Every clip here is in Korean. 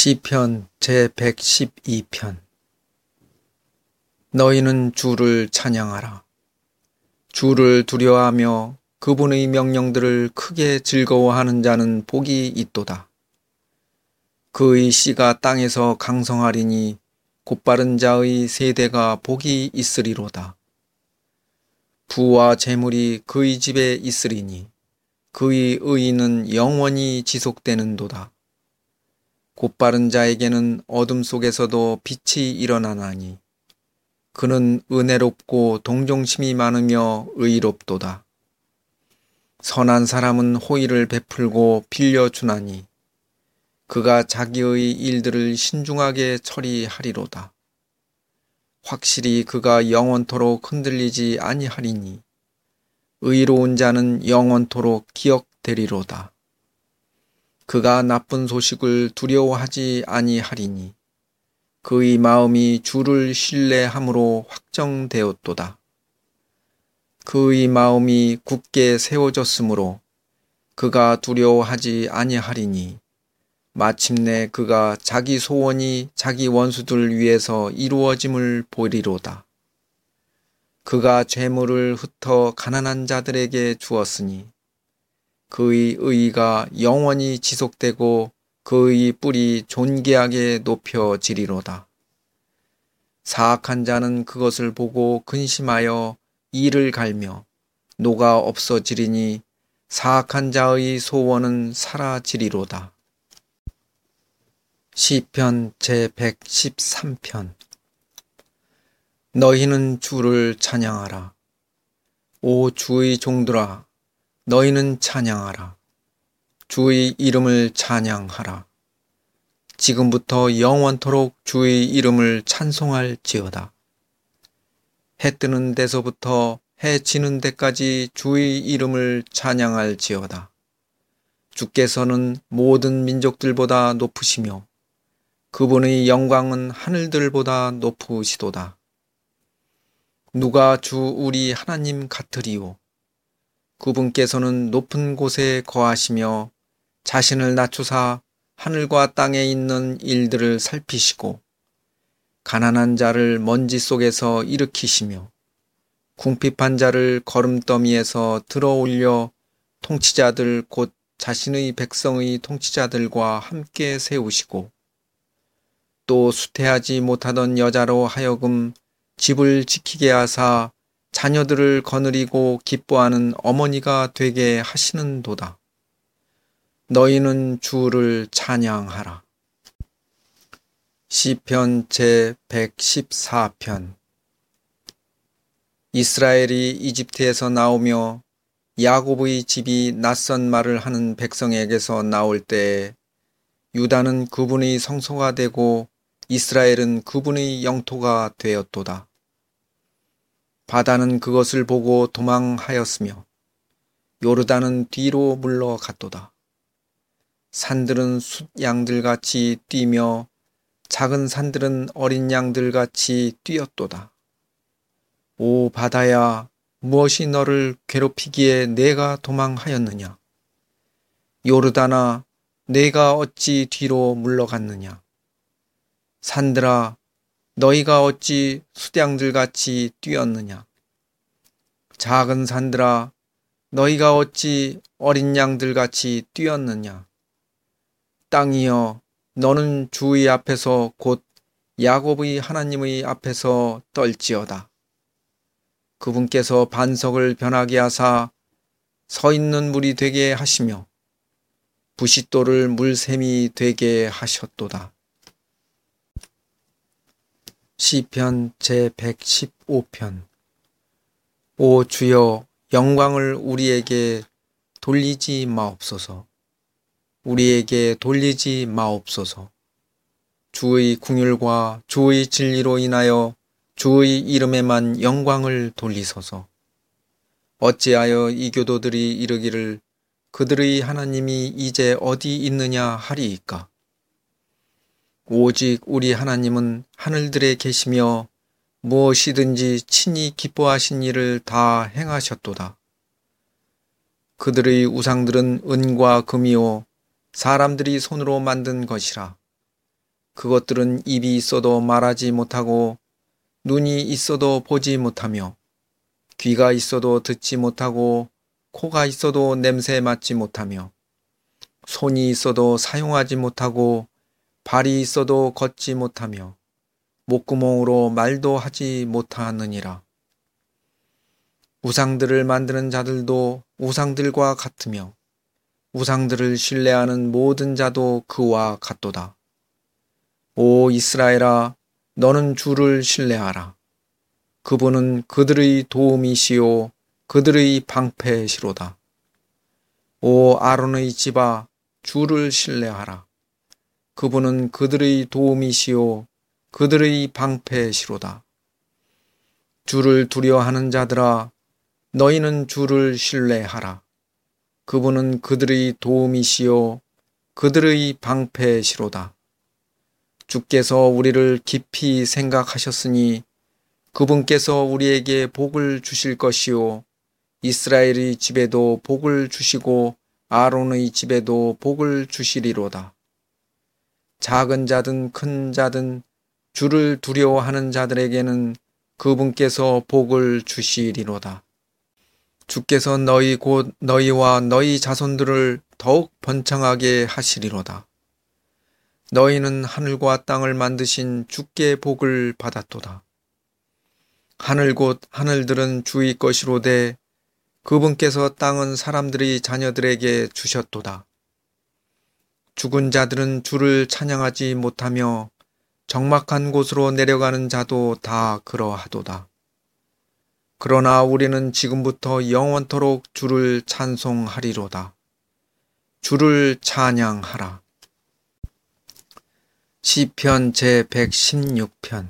시편 제112편. 너희는 주를 찬양하라. 주를 두려워하며 그분의 명령들을 크게 즐거워하는 자는 복이 있도다. 그의 씨가 땅에서 강성하리니 곧바른 자의 세대가 복이 있으리로다. 부와 재물이 그의 집에 있으리니 그의 의인은 영원히 지속되는도다. 곧바른 자에게는 어둠 속에서도 빛이 일어나나니 그는 은혜롭고 동정심이 많으며 의롭도다. 선한 사람은 호의를 베풀고 빌려주나니 그가 자기의 일들을 신중하게 처리하리로다. 확실히 그가 영원토록 흔들리지 아니하리니 의로운 자는 영원토록 기억되리로다. 그가 나쁜 소식을 두려워하지 아니하리니 그의 마음이 주를 신뢰함으로 확정되었도다. 그의 마음이 굳게 세워졌으므로 그가 두려워하지 아니하리니 마침내 그가 자기 소원이 자기 원수들 위해서 이루어짐을 보리로다. 그가 재물을 흩어 가난한 자들에게 주었으니 그의 의의가 영원히 지속되고 그의 뿔이 존귀하게 높여지리로다. 사악한 자는 그것을 보고 근심하여 이를 갈며 노가 없어지리니 사악한 자의 소원은 사라지리로다. 시편 제113편. 너희는 주를 찬양하라. 오 주의 종들아, 너희는 찬양하라. 주의 이름을 찬양하라. 지금부터 영원토록 주의 이름을 찬송할지어다. 해 뜨는 데서부터 해 지는 데까지 주의 이름을 찬양할지어다. 주께서는 모든 민족들보다 높으시며 그분의 영광은 하늘들보다 높으시도다. 누가 주 우리 하나님 같으리요. 그분께서는 높은 곳에 거하시며 자신을 낮추사 하늘과 땅에 있는 일들을 살피시고 가난한 자를 먼지 속에서 일으키시며 궁핍한 자를 거름더미에서 들어올려 통치자들 곧 자신의 백성의 통치자들과 함께 세우시고 또 수태하지 못하던 여자로 하여금 집을 지키게 하사 자녀들을 거느리고 기뻐하는 어머니가 되게 하시는도다. 너희는 주를 찬양하라. 시편 제114편. 이스라엘이 이집트에서 나오며 야곱의 집이 낯선 말을 하는 백성에게서 나올 때에 유다는 그분의 성소가 되고 이스라엘은 그분의 영토가 되었도다. 바다는 그것을 보고 도망하였으며 요르단은 뒤로 물러갔도다. 산들은 숫양들같이 뛰며 작은 산들은 어린 양들같이 뛰었도다. 오 바다야, 무엇이 너를 괴롭히기에 내가 도망하였느냐? 요르단아, 내가 어찌 뒤로 물러갔느냐? 산들아, 너희가 어찌 숫양들같이 뛰었느냐? 작은 산들아, 너희가 어찌 어린 양들같이 뛰었느냐? 땅이여, 너는 주의 앞에서 곧 야곱의 하나님의 앞에서 떨지어다. 그분께서 반석을 변하게 하사 서 있는 물이 되게 하시며 부싯돌을 물샘이 되게 하셨도다. 시편 제115편. 오 주여, 영광을 우리에게 돌리지 마옵소서. 우리에게 돌리지 마옵소서. 주의 궁율과 주의 진리로 인하여 주의 이름에만 영광을 돌리소서. 어찌하여 이 교도들이 이르기를 그들의 하나님이 이제 어디 있느냐 하리이까? 오직 우리 하나님은 하늘들에 계시며 무엇이든지 친히 기뻐하신 일을 다 행하셨도다. 그들의 우상들은 은과 금이요 사람들이 손으로 만든 것이라. 그것들은 입이 있어도 말하지 못하고 눈이 있어도 보지 못하며 귀가 있어도 듣지 못하고 코가 있어도 냄새 맡지 못하며 손이 있어도 사용하지 못하고 발이 있어도 걷지 못하며 목구멍으로 말도 하지 못하느니라. 우상들을 만드는 자들도 우상들과 같으며 우상들을 신뢰하는 모든 자도 그와 같도다. 오 이스라엘아, 너는 주를 신뢰하라. 그분은 그들의 도움이시요 그들의 방패시로다. 오 아론의 집아, 주를 신뢰하라. 그분은 그들의 도움이시요 그들의 방패시로다. 주를 두려워하는 자들아, 너희는 주를 신뢰하라. 그분은 그들의 도움이시요 그들의 방패시로다. 주께서 우리를 깊이 생각하셨으니 그분께서 우리에게 복을 주실 것이요 이스라엘의 집에도 복을 주시고 아론의 집에도 복을 주시리로다. 작은 자든 큰 자든 주를 두려워하는 자들에게는 그분께서 복을 주시리로다. 주께서 너희 곧 너희와 너희 자손들을 더욱 번창하게 하시리로다. 너희는 하늘과 땅을 만드신 주께 복을 받았도다. 하늘 곧 하늘들은 주의 것이로되 그분께서 땅은 사람들이 자녀들에게 주셨도다. 죽은 자들은 주를 찬양하지 못하며 적막한 곳으로 내려가는 자도 다 그러하도다. 그러나 우리는 지금부터 영원토록 주를 찬송하리로다. 주를 찬양하라. 시편 제116편.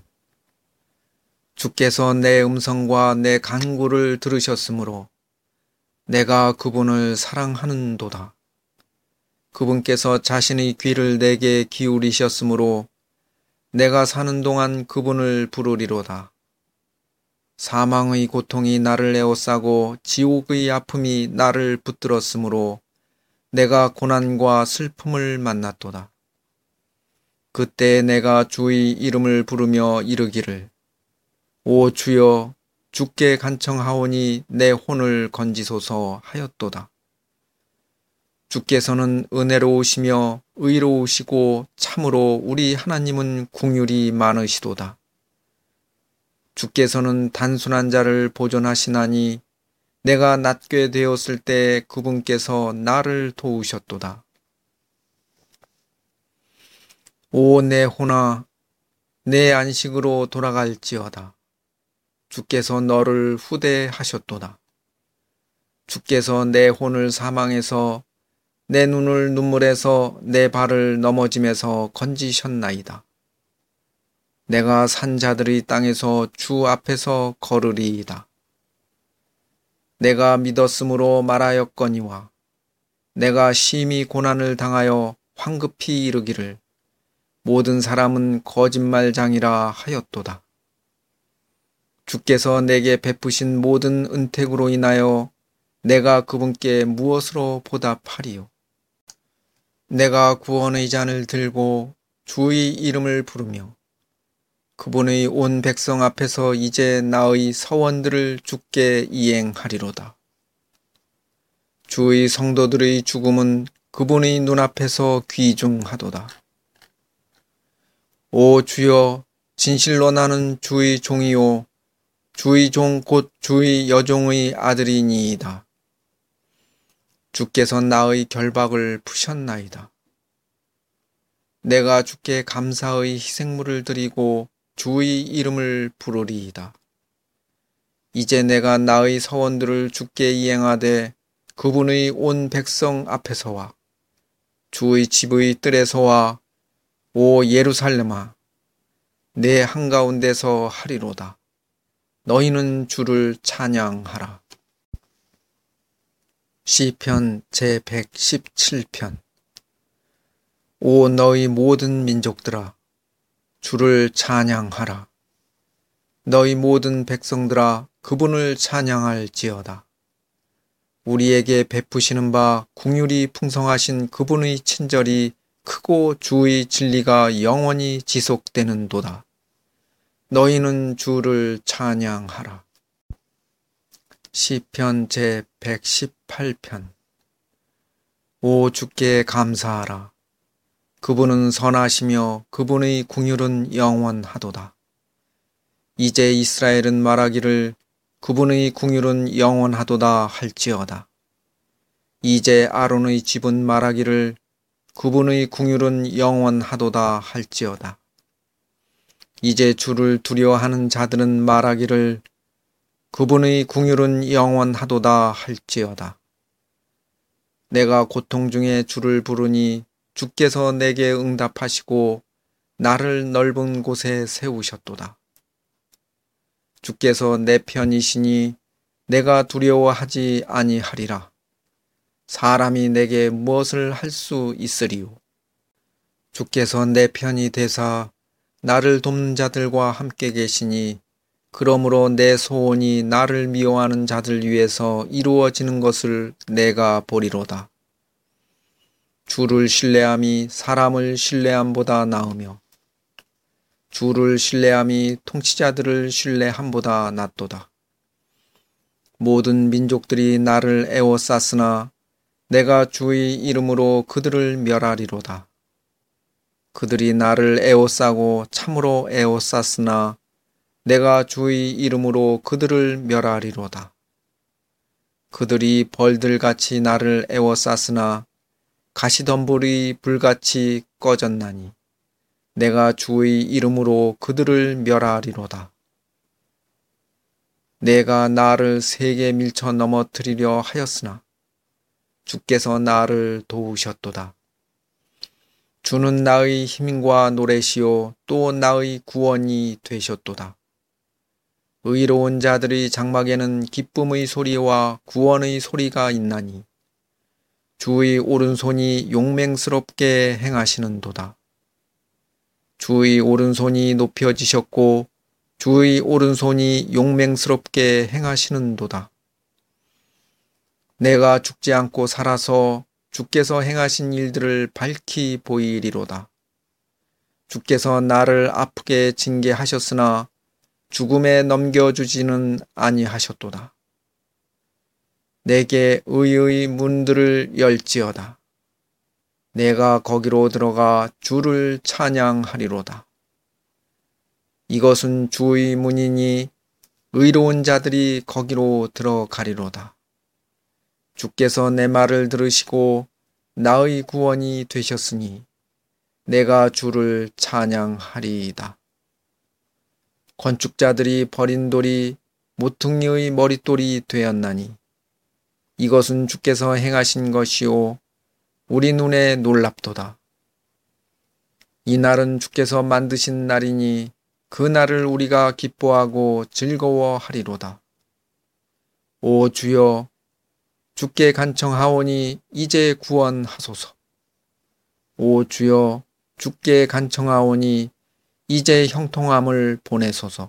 주께서 내 음성과 내 간구를 들으셨으므로 내가 그분을 사랑하는도다. 그분께서 자신의 귀를 내게 기울이셨으므로 내가 사는 동안 그분을 부르리로다. 사망의 고통이 나를 에워싸고 지옥의 아픔이 나를 붙들었으므로 내가 고난과 슬픔을 만났도다. 그때 내가 주의 이름을 부르며 이르기를 오 주여, 주께 간청하오니 내 혼을 건지소서 하였도다. 주께서는 은혜로우시며 의로우시고 참으로 우리 하나님은 긍휼이 많으시도다. 주께서는 단순한 자를 보존하시나니 내가 낮게 되었을 때 그분께서 나를 도우셨도다. 오 내 혼아, 내 안식으로 돌아갈지어다. 주께서 너를 후대하셨도다. 주께서 내 혼을 사망에서 내 눈을 눈물에서 내 발을 넘어짐에서 건지셨나이다. 내가 산자들의 땅에서 주 앞에서 걸으리이다. 내가 믿었으므로 말하였거니와 내가 심히 고난을 당하여 황급히 이르기를 모든 사람은 거짓말장이라 하였도다. 주께서 내게 베푸신 모든 은택으로 인하여 내가 그분께 무엇으로 보답하리요. 내가 구원의 잔을 들고 주의 이름을 부르며 그분의 온 백성 앞에서 이제 나의 서원들을 주께 이행하리로다. 주의 성도들의 죽음은 그분의 눈앞에서 귀중하도다. 오 주여, 진실로 나는 주의 종이요 주의 종 곧 주의 여종의 아들이니이다. 주께서 나의 결박을 푸셨나이다. 내가 주께 감사의 희생물을 드리고 주의 이름을 부르리이다. 이제 내가 나의 서원들을 주께 이행하되 그분의 온 백성 앞에서와 주의 집의 뜰에서와 오 예루살렘아, 내 한가운데서 하리로다. 너희는 주를 찬양하라. 시편 제117편. 오 너희 모든 민족들아, 주를 찬양하라. 너희 모든 백성들아, 그분을 찬양할지어다. 우리에게 베푸시는 바 긍휼이 풍성하신 그분의 친절이 크고 주의 진리가 영원히 지속되는도다. 너희는 주를 찬양하라. 시편 제118편. 오 주께 감사하라. 그분은 선하시며 그분의 긍휼은 영원하도다. 이제 이스라엘은 말하기를 그분의 긍휼은 영원하도다 할지어다. 이제 아론의 집은 말하기를 그분의 긍휼은 영원하도다 할지어다. 이제 주를 두려워하는 자들은 말하기를 그분의 긍휼은 영원하도다 할지어다. 내가 고통 중에 주를 부르니 주께서 내게 응답하시고 나를 넓은 곳에 세우셨도다. 주께서 내 편이시니 내가 두려워하지 아니하리라. 사람이 내게 무엇을 할 수 있으리요. 주께서 내 편이 되사 나를 돕는 자들과 함께 계시니 그러므로 내 소원이 나를 미워하는 자들 위해서 이루어지는 것을 내가 보리로다. 주를 신뢰함이 사람을 신뢰함보다 나으며 주를 신뢰함이 통치자들을 신뢰함보다 낫도다. 모든 민족들이 나를 애워쌌으나 내가 주의 이름으로 그들을 멸하리로다. 그들이 나를 애워싸고 참으로 애워쌌으나 내가 주의 이름으로 그들을 멸하리로다. 그들이 벌들같이 나를 애워쌌으나 가시덤불이 불같이 꺼졌나니 내가 주의 이름으로 그들을 멸하리로다. 내가 나를 세게 밀쳐 넘어뜨리려 하였으나 주께서 나를 도우셨도다. 주는 나의 힘과 노래시요 또 나의 구원이 되셨도다. 의로운 자들의 장막에는 기쁨의 소리와 구원의 소리가 있나니 주의 오른손이 용맹스럽게 행하시는도다. 주의 오른손이 높여지셨고 주의 오른손이 용맹스럽게 행하시는도다. 내가 죽지 않고 살아서 주께서 행하신 일들을 밝히 보이리로다. 주께서 나를 아프게 징계하셨으나 죽음에 넘겨주지는 아니하셨도다. 내게 의의 문들을 열지어다. 내가 거기로 들어가 주를 찬양하리로다. 이것은 주의 문이니 의로운 자들이 거기로 들어가리로다. 주께서 내 말을 들으시고 나의 구원이 되셨으니 내가 주를 찬양하리이다. 건축자들이 버린 돌이 모퉁이의 머릿돌이 되었나니 이것은 주께서 행하신 것이요 우리 눈에 놀랍도다. 이 날은 주께서 만드신 날이니 그 날을 우리가 기뻐하고 즐거워하리로다. 오 주여, 주께 간청하오니 이제 구원하소서. 오 주여, 주께 간청하오니 이제 형통함을 보내소서.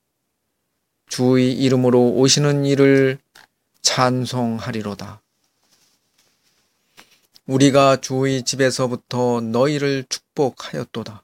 주의 이름으로 오시는 이를 찬송하리로다. 우리가 주의 집에서부터 너희를 축복하였도다.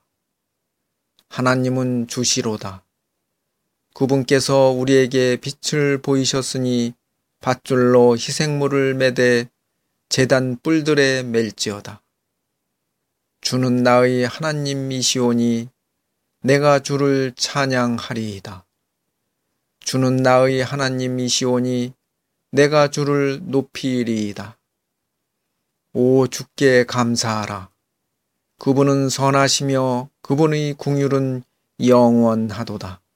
하나님은 주시로다. 그분께서 우리에게 빛을 보이셨으니 밧줄로 희생물을 매되 제단 뿔들에 맬지어다. 주는 나의 하나님이시오니 내가 주를 찬양하리이다. 주는 나의 하나님이시오니 내가 주를 높이리이다. 오 주께 감사하라. 그분은 선하시며 그분의 긍휼은 영원하도다.